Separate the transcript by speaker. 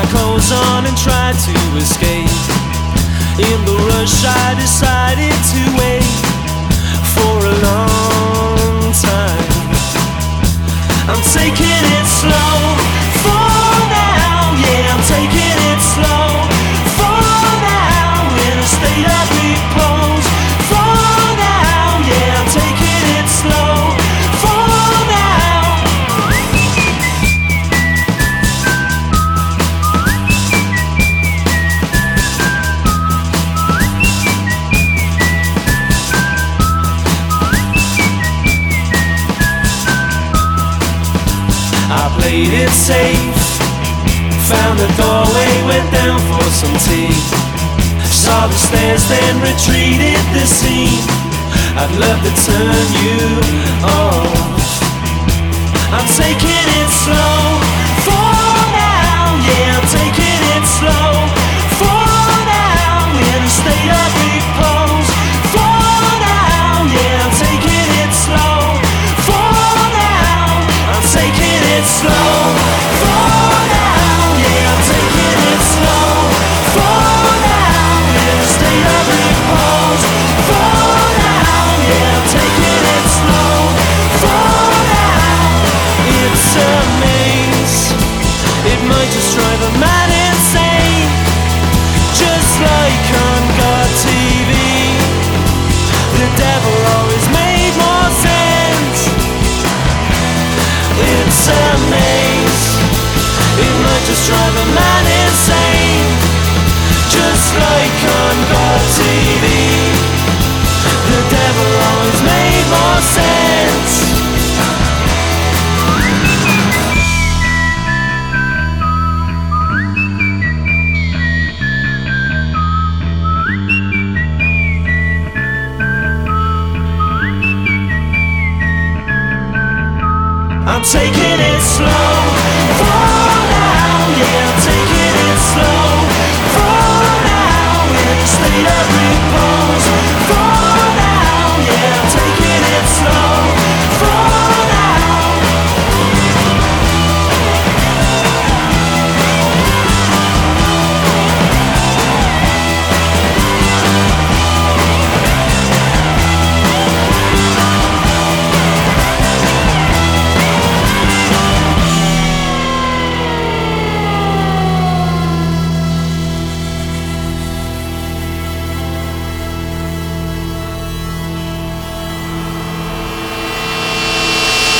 Speaker 1: my clothes on and tried to escape. In the rush I decided to wait for a long time. I'm taking it slow for now, yeah, I'm taking it slow for now, in a state of repose for now, yeah, I'm taking it slow for now. I played it safe, found the doorway, went down for some tea. Saw the stairs, then retreated the scene. I'd love to turn you off. I'm taking it slow for now, yeah, I'm taking it slow for now, in a state of repose for now, yeah, I'm taking it slow for now, I'm taking it slow for now, yeah, I'm taking it slow for now, in a state of repose for now, yeah, I'm taking it slow for now. It's a maze, it might just drive a man insane, just like on God TV. The devil always made more sense. It's a maze, it might just drive a man insane, just like on God TV. The devil always made more sense. I'm taking it slow for now, yeah, I'm taking it slow for now, in a state of